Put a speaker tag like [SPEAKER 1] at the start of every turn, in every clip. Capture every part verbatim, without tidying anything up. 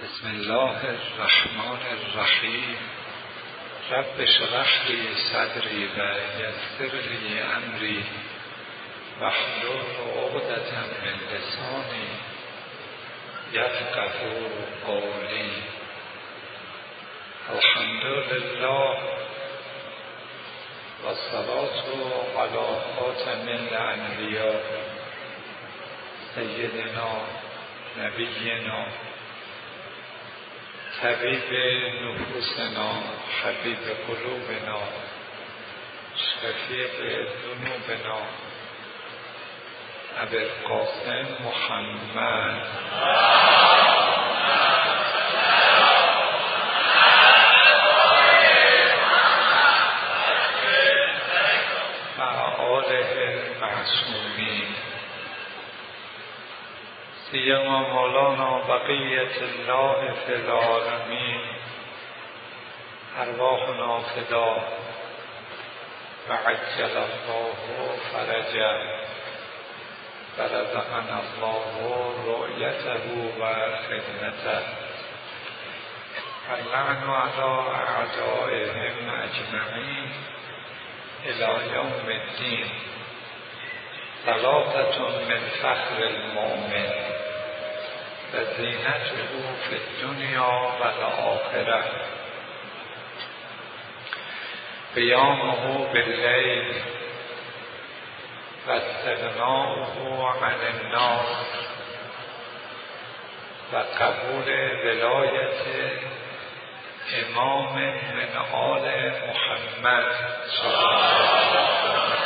[SPEAKER 1] بسم الله الرحمن الرحیم. رب اشرح لی صدری و یسر لی امری واحلل عقدة من لسانی یفقهوا قولی. الحمد لله و الصلاة علی خاتم الانبیاء سیدنا نبینا طبیب نفوسنا حبیب قلوبنا شفیع ذنوبنا ابوالقاسم محمد مع آله المعصومین سیما مولانا بقیت الله فی العالمین. ارواحنا فدا و عجل الله فرجه و رزقنا الله رؤیته و خدمته. اللعن علی اعدائهم اجمعین الی یوم الدین. ثلاثة من فخر المؤمن و زینته فی الدنیا و الآخرة. قیامه باللیل و استغناؤه عن الناس و قبول ولایت امام من آل محمد صلی الله علیه وسلم.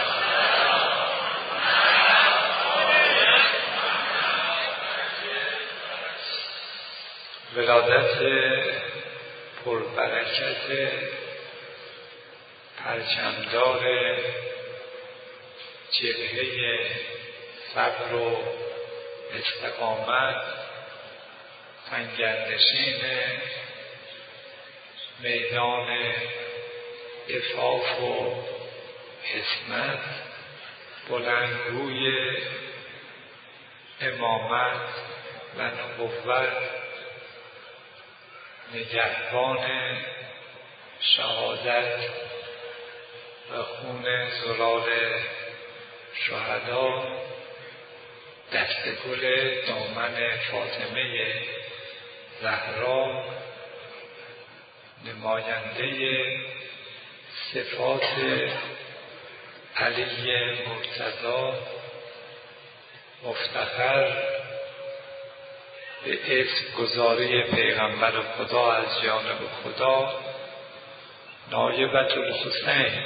[SPEAKER 1] ولادت پربرکت پرچمدار جبهه صبر و استقامت، سنگرنشین میدان عفاف و حسمت، بلندگوی امامت و نبوت، نگهبان شهادت و خون زلال شهدا، دستگل دامن فاطمه زهرا، نماینده صفات علی مرتضی، مفتخر به اسم گذاری پیغمبر خدا از جانب خدا، نایبة الحسین،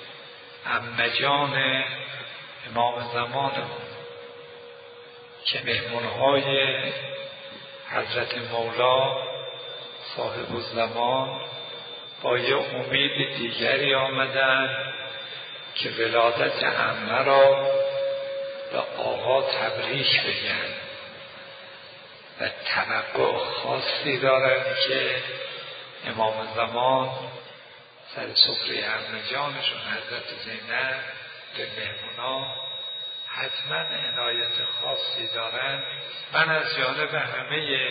[SPEAKER 1] عمه جان امام زمانمون که مهمونهای حضرت مولا صاحب الزمان با یه امید دیگری آمدن که ولادت عمه را به آقا تبریک بگن و توقع خاصی دارن که امام زمان سر سفره عمه جانشون حضرت زینب به مهمونا حتما عنایت خاصی دارن. من از جانب همه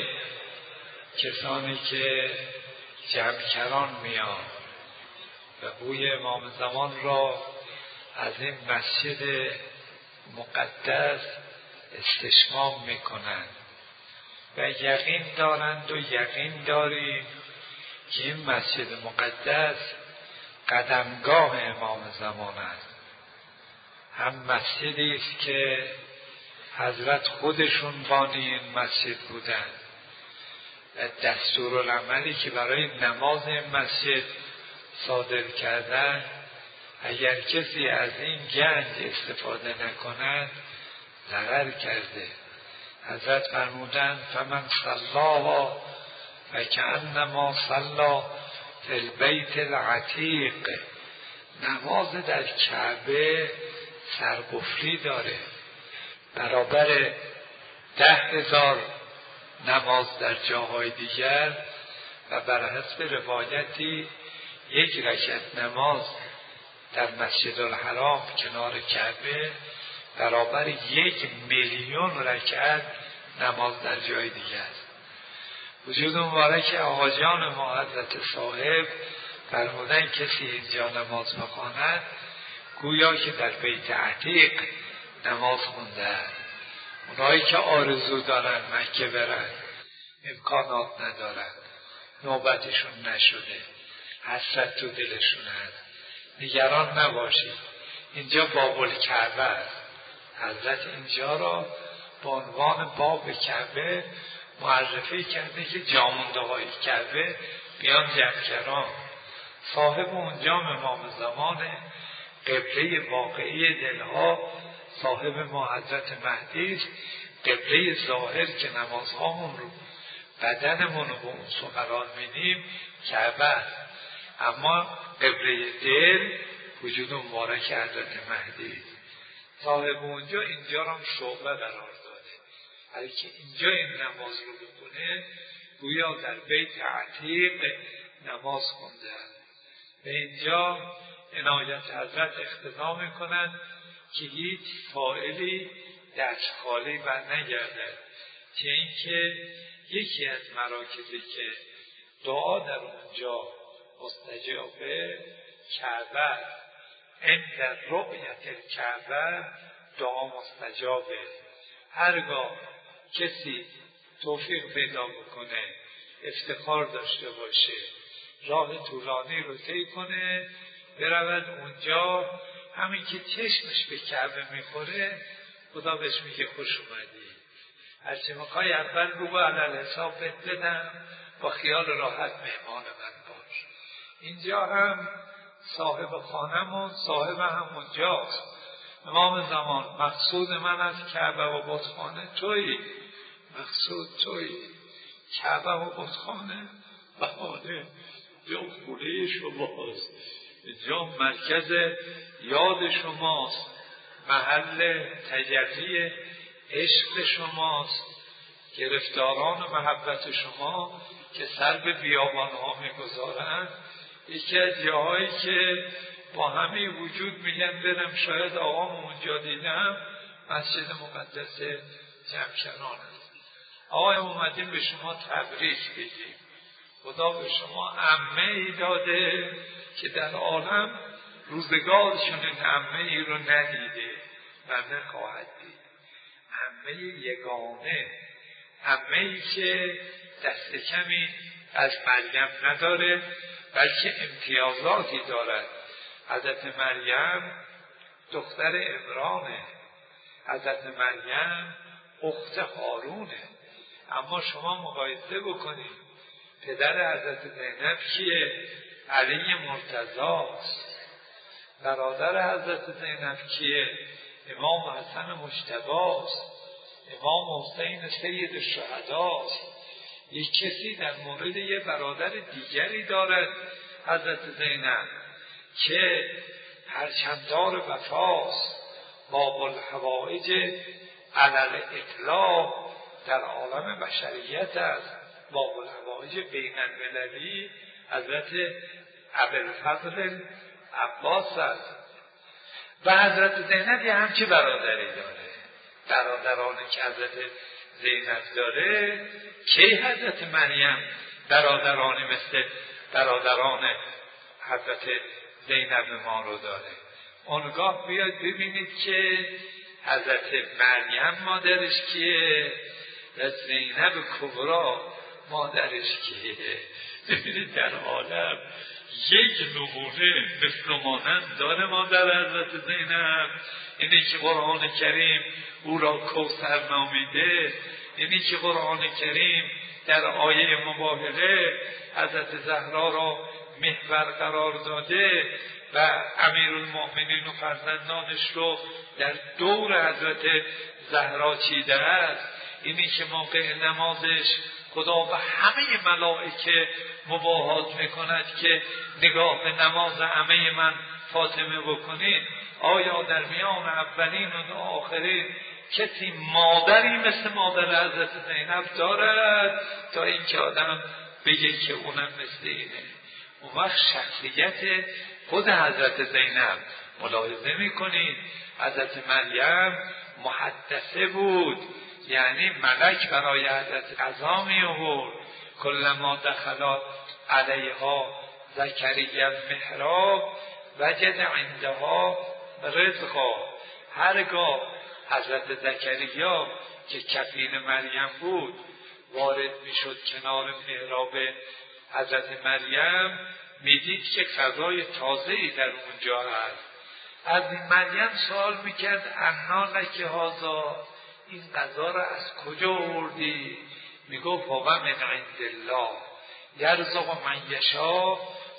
[SPEAKER 1] کسانی که جمع‌کران میان و بوی امام زمان را از این مسجد مقدس استشمام میکنند و یقین دارند و یقین داریم که این مسجد مقدس قدمگاه امام زمان است. هم مسجدی است که حضرت خودشون بانی این مسجد بودند و دستورالعملی که برای نماز این مسجد صادر کردن، اگر کسی از این گنج استفاده نکند ضرر کرده. حضرت فرمودند فمن صلاها فکأنما صلی فی البیت العتیق. نماز در کعبه سرقفلی داره، برابر ده هزار نماز در جاهای دیگر و بر حسب روایتی یک رکعت نماز در مسجد الحرام کنار کعبه برابر یک میلیون رکعت نماز در جای دیگه است.
[SPEAKER 2] وجود مبارک آقا جان ما حضرت صاحب فرمودن کسی اینجا نماز بخواند گویا که در بیت عتیق نماز خونده. اونایی که آرزو دارن مکه برن امکانات ندارن، نوبتشون نشده، حسرت تو دلشون هست، نگران نباشید. اینجا باب الکعبه است. حضرت اینجا را به عنوان باب کعبه معرفی کرده که جامونده های کعبه بیان جمکران. صاحب اونجا امام زمان قبله واقعی دلها، صاحب ما حضرت مهدی است. قبله ظاهر که نمازهامون رو بدنمون رو به اون سو قرار میدیم کعبه است، اما قبله دل وجود مبارک حضرت مهدی است. صاحب اونجا اینجا را هم شعبه قرار داده. هر که اینجا این نماز رو بکنه گویا در بیت عتیق نماز خونده. به اینجا عنایت حضرت اقتضا میکنند که هیچ سائلی دست خالی بر نگردد، که اینکه یکی از مراکزی که دعا در اونجا مستجابه کعبه، عند رؤیت الکعبه دعا مستجابه. هرگاه کسی توفیق پیدا بکنه، افتخار داشته باشه، راه طولانی رو طی کنه، برود اونجا، همین که چشمش به کعبه میخوره خدا بهش میگه خوش اومدی، هرچی میخوای اول بگو علل حساب بهت بدم، با خیال راحت مهمان من باش. اینجا هم صاحب خانمون صاحب هم اونجاست. امام زمان مقصود من از کعبه و بتخانه تویی، مقصود تویی. کعبه و بتخانه بهانه یا خونه شماست، اینجا مرکز یاد شماست، محل تجلی عشق شماست. گرفتاران محبت شما که سر به بیابان ها میگذارند، یکی از جاهایی که با همه وجود میگن برم شاید آقام اونجا دیدم مسجد مقدس جمکران است. آقای اومدیم به شما تبریک بگیم، خدا به شما عمه ای داده که در عالم روزگار چنین عمه ای رو ندیده و نخواهد دید. عمه یگانه، عمه ای که دست کمی از مریم نداره بلکه امتیازاتی دارد. حضرت مریم دختر عمرانه، حضرت مریم اخت هارونه، اما شما مقایسه بکنید پدر حضرت زینب کیه؟ علی مرتضاست. برادر حضرت زینب کیه؟ امام حسن مجتباست، امام حسین سید الشهداست. یک کسی در مورد یه برادر دیگری دارد حضرت زینب که پرچمدار وفاست، باب الحوائج علل اطلاق در عالم بشریت است. باب الحوائج بین المللی حضرت ابوالفضل عباس است. و حضرت زینب یه همچه برادری داره. برادرانی که حضرت زینب داره کی حضرت مریم برادرانی مثل برادران حضرت زینب ما رو داره؟ اونگاه بیاید ببینید که حضرت مریم مادرش کیه و زینب کبرا مادرش کیه. ببینید در عالم یک نمونه مثل مانند داره مادر حضرت زینب، اینه که قرآن کریم او را کوثر نامیده، اینه که قرآن کریم در آیه مباهله حضرت زهرا را محور قرار داده و امیرالمؤمنین و فرزندانش رو در دور حضرت زهرا چیده است. اینی که موقع نمازش خدا به همه ملائکه مباهات میکند که نگاه به نماز همه من فاطمه بکنید. آیا در میان اولین و آخرین کسی مادری مثل مادر حضرت زینب دارد تا اینکه آدم بگه که اونم مثل اینه؟ اون وقت شخصیت خود حضرت زینب ملاحظه میکنید. حضرت مریم محدثه بود، یعنی ملک برای حضرت قضا می آورد، کلما دخل علیها زکریا المحراب وجد عندها رزقا. هرگاه حضرت زکریا که کفیل مریم بود وارد میشد کنار محراب حضرت مریم، میدید که غذای تازه‌ای در اونجا هست. از این مریم سوال میکرد انا لک هذا، این غذا را از کجا آوردی؟ میگفت هو من عند الله یرزق من یشاء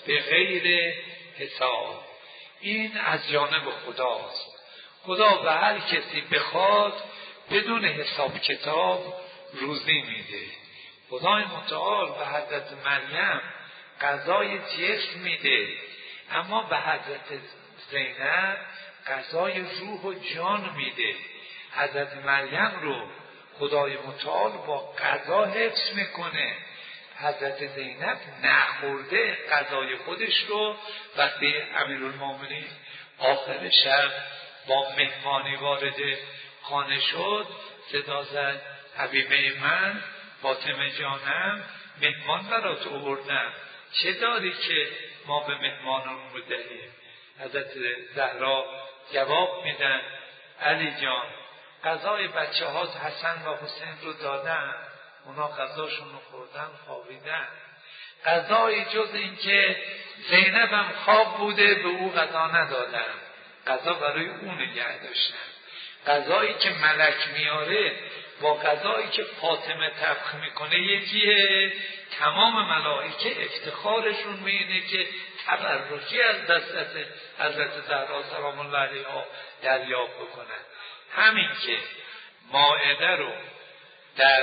[SPEAKER 2] بغیر حساب. این از جانب خداست، خدا به هر کسی بخواد بدون حساب کتاب روزی میده. خدای متعال به حضرت مریم غذای جسم میده، اما به حضرت زینب غذای روح و جان میده. حضرت مریم رو خدای متعال با غذا حفظ میکنه. حضرت زینب نخورده غذای خودش رو وقتی امیرالمومنین آخر شب با مهمانی وارد خانه شد صدا زد حبیبه من، فاطمه جانم، مهمان برات آوردم، چه داری که ما به مهمانون بدهیم؟ حضرت زهرا جواب میدن علی جان غذای بچه ها حسن و حسین رو دادن، اونا غذاشون رو خوردن خوابیدن. غذای جز این که زینب هم خواب بوده به او غذا ندادن، غذا برای اون نگه داشتن. غذایی که ملک میاره با غذایی که فاطمه طبخ میکنه یکیه. تمام ملائکه افتخارشون به اینه که تبرکی از دست حضرت زهرا سلام الله علیها دریافت بکنن. همین که مائده رو در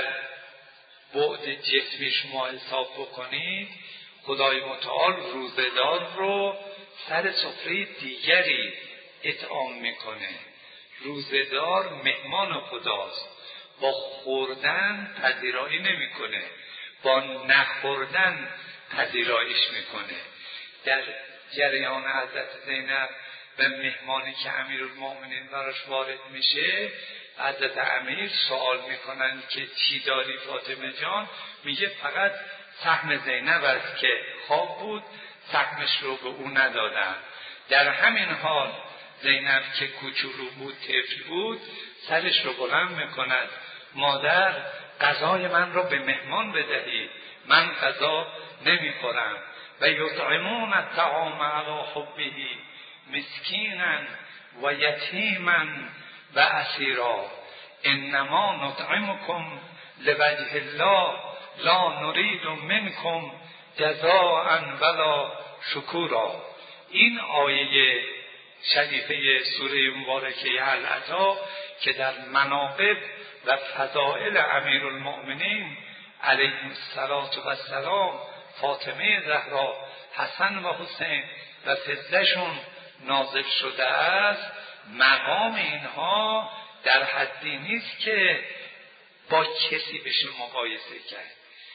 [SPEAKER 2] بعد جسمی شما حساب بکنید، خدای متعال روزه‌دار رو سر سفره دیگری اطعام میکنه. روزه‌دار مهمان خداست، با خوردن پذیرایی نمیکنه، با نخوردن پذیراییش میکنه. در جریان حضرت زینب به مهمانی که امیرالمومنین براش وارد میشه، حضرت امیر سوال میکنن که چی داری فاطمه جان؟ میگه فقط سهم زینب است که خواب بود، سهمش رو به او ندادم. در همین حال زینب که کوچولو بود، طفل بود، سرش رو بلند میکند مادر غذای من رو به مهمان بدهید، من غذا نمیخورم. و یطعمون الطعام علی حبه مسکینا و یتیما و اسیرا انما نطعمکم لوجه الله لا نرید منکم جزاء ولا شکورا. این آیه شریفه سوره مبارکه العطا که در مناقب و فضائل امیرالمؤمنین علیه السلام فاطمه زهرا، حسن و حسین و فضلشون نازل شده است، مقام اینها در حدی نیست که با کسی بشه مقایسه کرد.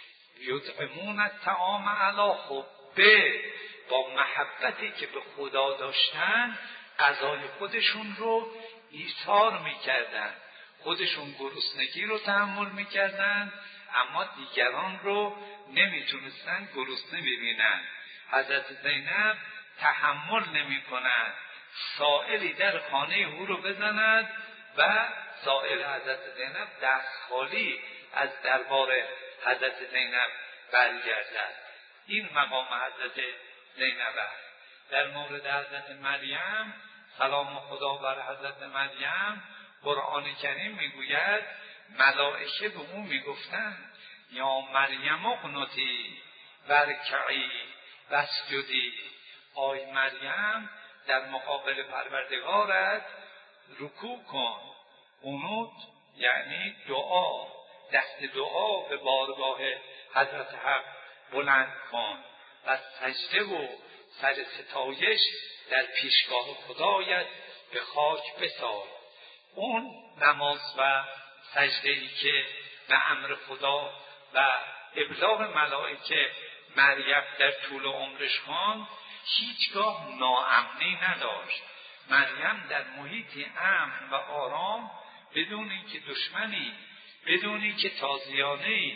[SPEAKER 2] یطعمون الطعام علی حبه، با محبتی که به خدا داشتن غذای خودشون رو ایثار میکردن، خودشون گرسنگی رو تحمل میکردن اما دیگران رو نمیتونستن گرسنه ببینن. حضرت زینب تحمل نمیکند سائلی در خانه او رو بزند و سائل حضرت زینب دست خالی از دربار حضرت زینب برگردد. این مقام حضرت زینب است. در مورد حضرت مریم سلام خدا بر حضرت مریم، قرآن کریم میگوید ملائکه به او میگفتند یا مریم اقنتی ورکعی واسجدی، آی مریم در مقابل پروردگارت رکوع کن. قنوت یعنی دعا، دست دعا به بارگاه حضرت حق بلند کن و سجده و سر ستایش در پیشگاه خدایت به خاک بسار. اون نماز و سجده ای که به امر خدا و ابلاغ ملائکه مریم در طول عمرش خواند هیچگاه ناامنی نداشت. مریم در محیطی امن و آرام، بدون اینکه دشمنی، بدون اینکه تازیانه‌ای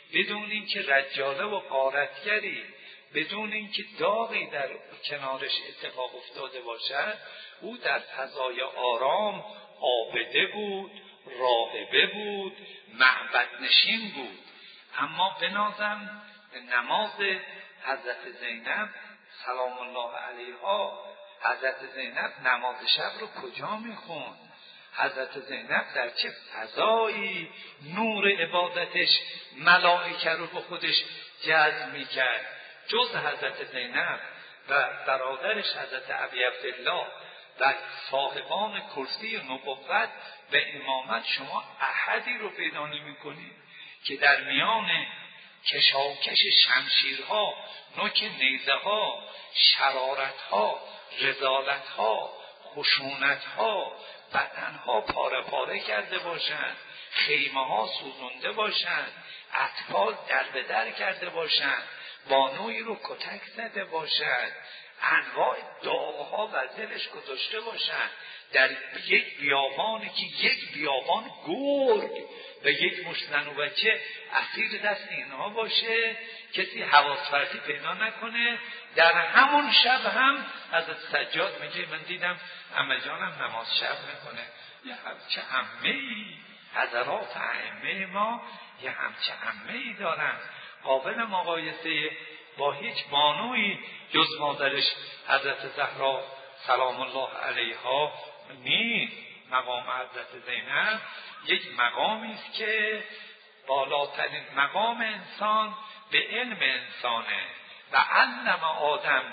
[SPEAKER 2] بدون اینکه رجاله و غارتگری، بدون اینکه داغی در کنارش اتفاق افتاده باشد، او در فضای آرام عابده بود، راهبه بود، معبد نشین بود. اما بنازم به نماز حضرت زینب سلام الله علیها. حضرت زینب نماز شب رو کجا میخوند؟ حضرت زینب در چه فضایی نور عبادتش ملائکه رو به خودش جذب میکرد؟ جز حضرت زینب و برادرش حضرت ابی عبدالله و صاحبان کرسی نبوت و امامت شما احدی رو پیدا نمی‌کنید که در میان کشاکش شمشیرها، نوک نیزه‌ها، شرارت‌ها، رذالت‌ها، خشونت‌ها، بدن‌ها پاره پاره کرده باشند، خیمه‌ها سوزونده باشند، اطفال در به در کرده باشند، بانویی رو کتک زده باشند، انواع داغ‌ها و دلش گذاشته باشند، در یک بیابانی که یک بیابان گرگ و یک مشت زن و بچه اسیر دست اینها باشه، کسی حواس پرتی پیدا نکنه. در همون شب هم حضرت سجاد میگه من دیدم عمه جانم نماز شب میکنه. یه همچه عمه‌ای حضرات ائمه ما یه همچه عمه‌ای دارن، قابل مقایسه با هیچ بانویی جز مادرش حضرت زهرا سلام الله علیها نیست. مقام حضرت زینب یک مقامی است که بالاترین مقام انسان به علم انسانه و علم آدم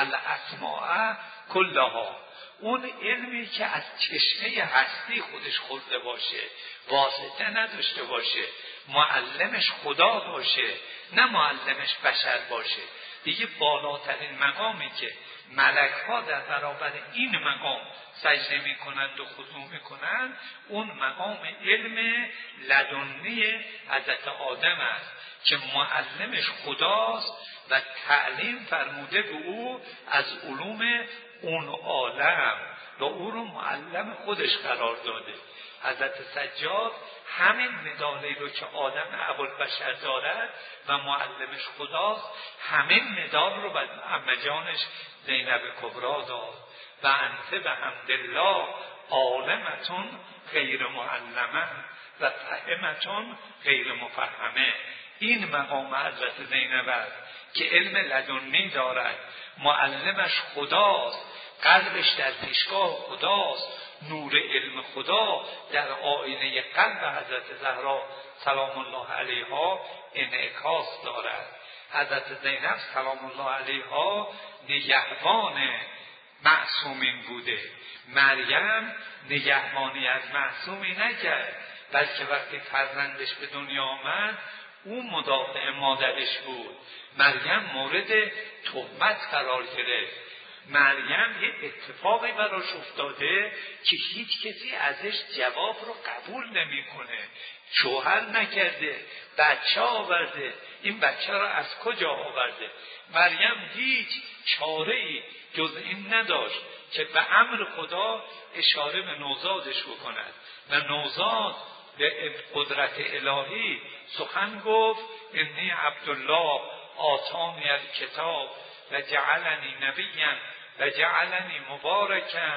[SPEAKER 2] الاسماء کلها. اون علمی که از چشمه هستی خودش خورده باشه، واسطه نداشته باشه، معلمش خدا باشه نه معلمش بشر باشه. دیگه بالاترین مقامی که ملک ها در برابر این مقام سجده می کنند و خضوع می کنند، اون مقام علم لدنی حضرت آدم است که معلمش خداست و تعلیم فرموده به او از علوم اون عالم و او رو معلم خودش قرار داده. حضرت سجاد همین مدالی رو که آدم ابوالبشر دارد و معلمش خداست، همین مدال رو به عمه جانش زینب کبری داد. و انت به حمدالله عالمتون غیر معلمه و فهمتون غیر مفهمه. این مقام حضرت زینب است که علم لدنی دارد، معلمش خداست، قلبش در پیشگاه خداست، نور علم خدا در آینه قلب حضرت زهرا سلام الله علیها انعکاس دارد. حضرت زینب سلام الله علیها نگهبان معصومین بوده. مریم نگهبانی از معصومی نکرد، بلکه وقتی فرزندش به دنیا آمد او مدافع مادرش بود. مریم مورد تهمت قرار گرفت. مریم یه اتفاقی براش افتاده که هیچ کسی ازش جواب رو قبول نمیکنه. شوهر نکرده، بچه آورده، این بچه رو از کجا آورده؟ مریم هیچ چاره‌ای جز این نداشت که به امر خدا اشاره به نوزادش بکند و نوزاد به قدرت الهی سخن گفت انی عبدالله آتانی الکتاب و جعلنی نبیا و جعلنی مبارکا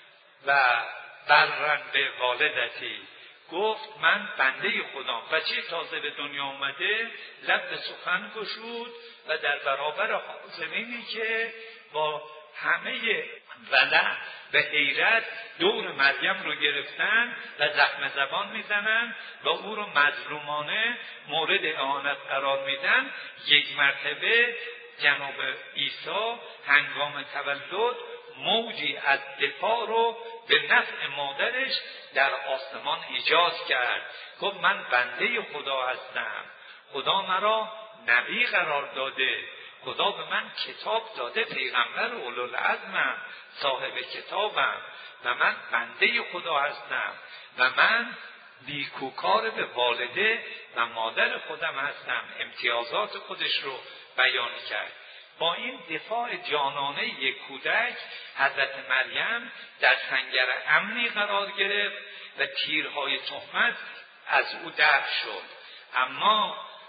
[SPEAKER 2] و برا به والدتی. گفت من بنده خدا، بچه تازه به دنیا اومده، لب به سخن گشود و در برابر حاضرینی که با همه ولع و حیرت دور مریم رو گرفتن و زخم زبان میزنن و او رو مظلومانه مورد اهانت قرار میدن، یک مرتبه جناب عیسی هنگام تولد موجی از دفاع رو به نفع مادرش در آسمان ایجاد کرد. گفت من بنده خدا هستم، خدا مرا نبی قرار داده، خدا به من کتاب داده، پیغمبر اولوالعزمم، صاحب کتابم و من بنده خدا هستم و من نیکوکار به والده و مادر خودم هستم. امتیازات خودش رو بیان کرد. با این دفاع جانانه یک کودک حضرت مریم در سنگر امنی قرار گرفت و تیرهای تهمت از او دفع شد. اما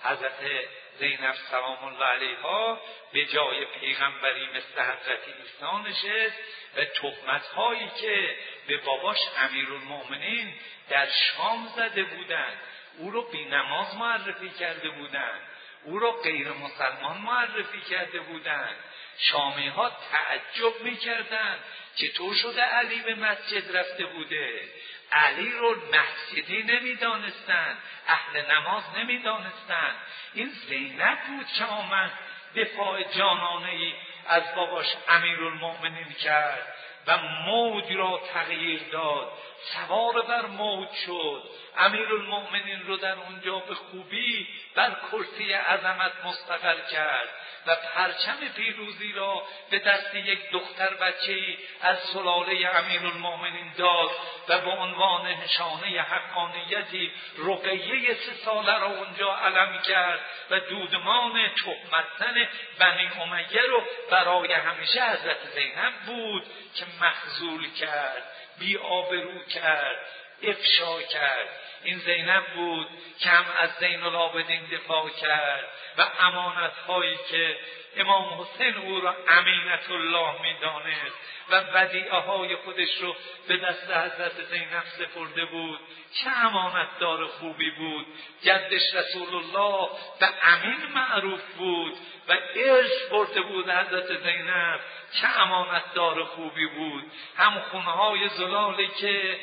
[SPEAKER 2] حضرت زینب سلام الله علیها به جای پیغمبری مثل حضرت عیسی نشست و تهمت‌هایی که به باباش امیرالمؤمنین در شام زده بودند، او رو بی‌نماز معرفی کرده بودند، او رو غیر مسلمان معرفی کرده بودند. شامی ها تعجب می‌کردند چطور شده علی به مسجد رفته بوده. علی رو مسجدی نمی‌دانستند، اهل نماز نمی‌دانستند. این زینب بود که آمد دفاع جانانه‌ای از باباش امیرالمؤمنین کرد و موج را تغییر داد، سوار بر موج شد. امیرالمؤمنین رو در اونجا به خوبی بر کرسی عظمت مستقر کرد و پرچم پیروزی را به دست یک دختر بچه‌ای از سلاله امیرالمؤمنین داد و به عنوان نشانه حقانیتی رقیه سه ساله را اونجا علم کرد و دودمان تهمت زن بنی امیه رو برای همیشه حضرت زینب بود که مخذول کرد، بی آبرو کرد، افشا کرد. این زینب بود که هم از زین العابدین دفاع کرد و امانت‌هایی که امام حسین او را امینت الله می‌دانست و ودیعه‌های خودش رو به دست حضرت زینب سپرده بود. چه امانتدار خوبی بود. جدش رسول الله به امین معروف بود و ارث برده بود حضرت زینب. چه امانتدار خوبی بود. هم خونه‌های زلالی که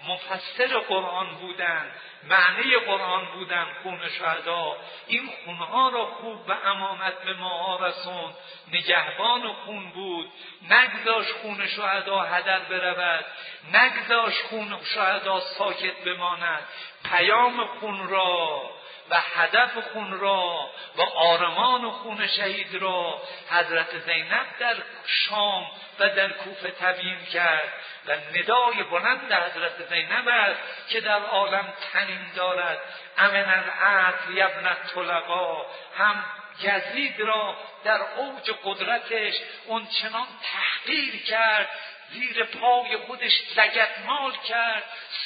[SPEAKER 2] مفسر قرآن بودند، معنی قرآن بودند، خون شهدا، این خونها را خوب و امانت به ما رسوند. نگهبان خون بود، نگذاشت خون شهدا هدر برود، نگذاشت خون شهدا ساکت بماند. پیام خون را و هدف خون را و آرمان خون شهید را حضرت زینب در شام و در کوفه تبیین کرد و ندای بلند حضرت زینب است که در عالم تنین دارد. امن العطر یبن طلقا، هم یزید را در اوج قدرتش اون چنان تحقیر کرد، زیر پای خودش لگدمال کرد،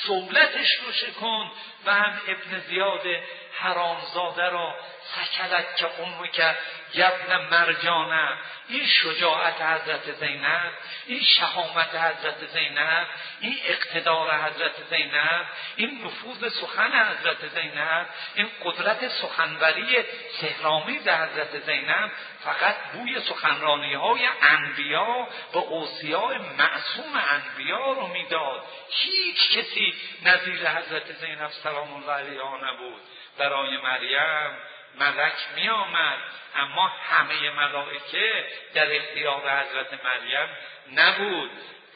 [SPEAKER 2] سولتش رو شکن و هم ابن زیاد حرامزاده را سکلت که امه که یبن مرجانه. این شجاعت حضرت زینب، این شهامت حضرت زینب، این اقتدار حضرت زینب، این نفوذ سخن حضرت زینب، این قدرت سخنوری سحرآمیز حضرت زینب فقط بوی سخنرانی های انبیا و اوصیاء معصوم انبیا رو میداد. هیچ کسی نظیر حضرت زینب سلام الله علیها نبود. برای مریم ملک می آمد، اما همه ملائکه در اختیار حضرت مریم نبود.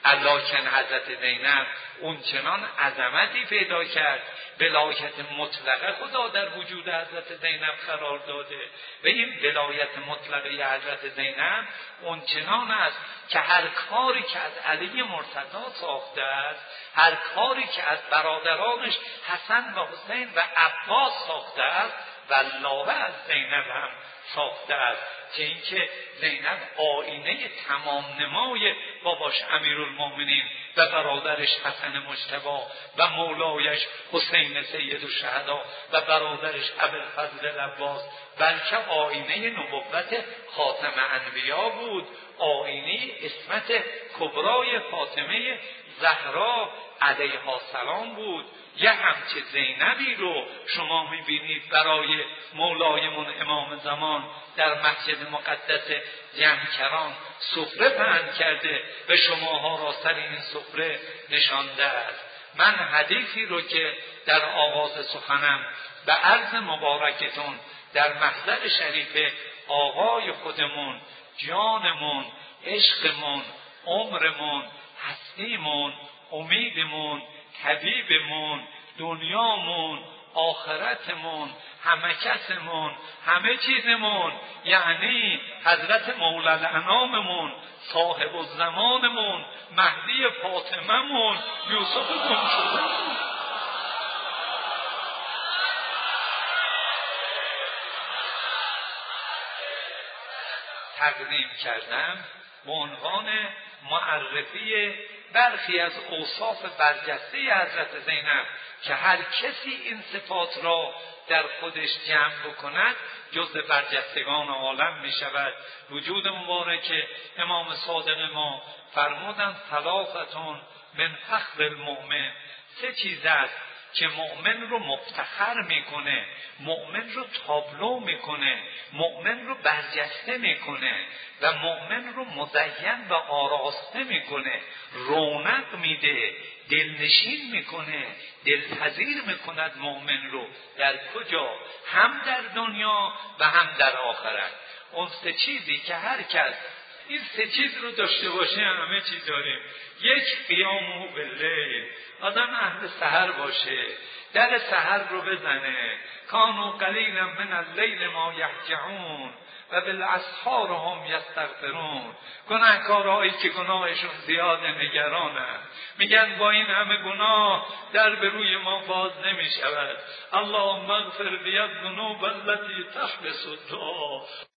[SPEAKER 2] لکن حضرت زینب اون چنان عظمتی پیدا کرد، ولایت مطلقه خدا در وجود حضرت زینب قرار داده و این ولایت مطلقه حضرت زینب اون چنان است که هر کاری که از علی مرتضی ساخته است، هر کاری که از برادرانش حسن و حسین و عباس ساخته است، والله از زینب هم ساخته است. که اینکه زینب آینه تمام نمای باباش امیرالمؤمنین و برادرش حسن مجتبی و مولایش حسین سید الشهدا و برادرش ابوالفضل العباس، بلکه آینه نبوت خاتم انبیا بود، آینه عصمت کبرای فاطمه زهرا علیها السلام بود. یه همچه زینبی رو شما میبینید برای مولایمون امام زمان در مسجد مقدس جمکران سفره پهن کرده و شماها را سر این سفره نشانده است. من حدیثی رو که در آغاز سخنم به عرض مبارکتون در محضر شریف آقای خودمون، جانمون، عشقمون، عمرمون، هستیمون، امیدمون، طبیبمون، دنیامون، آخرتمون، همه کسمون، همه چیزمون، یعنی حضرت مولا الاناممون، صاحب الزمانمون، مهدی فاطممون، یوسف گم شدهمون تقدیم کردم به عنوان معرفی برخی از اوصاف برجسته حضرت زینب که هر کسی این صفات را در خودش جمع بکند جز برجستگان عالم می شود. وجود مبارک امام صادق ما فرمودند ثلاثتون من فخر المؤمن، سه چیز است که مؤمن رو مفتخر میکنه، مؤمن رو تابلو میکنه، مؤمن رو برجسته میکنه و مؤمن رو مزین و آراسته میکنه، رونق میده، دلنشین میکنه، دلپذیر میکند مؤمن رو. در کجا؟ هم در دنیا و هم در آخرت. اون سه چیزی که هر کس این سه چیز رو داشته باشه همه چیز داریم. یک، قیامه باللیل، آدم اهل سحر باشه، در سحر رو بزنه. کانوا قلیلا من اللیل ما یهجعون و بالاسحار هم یستغفرون. گناهکارهایی که گناهشون زیاده نگرانن، میگن با این همه گناه در به روی ما باز نمی شود. اللهم اغفر لی الذنوب التي تحبس الدعا.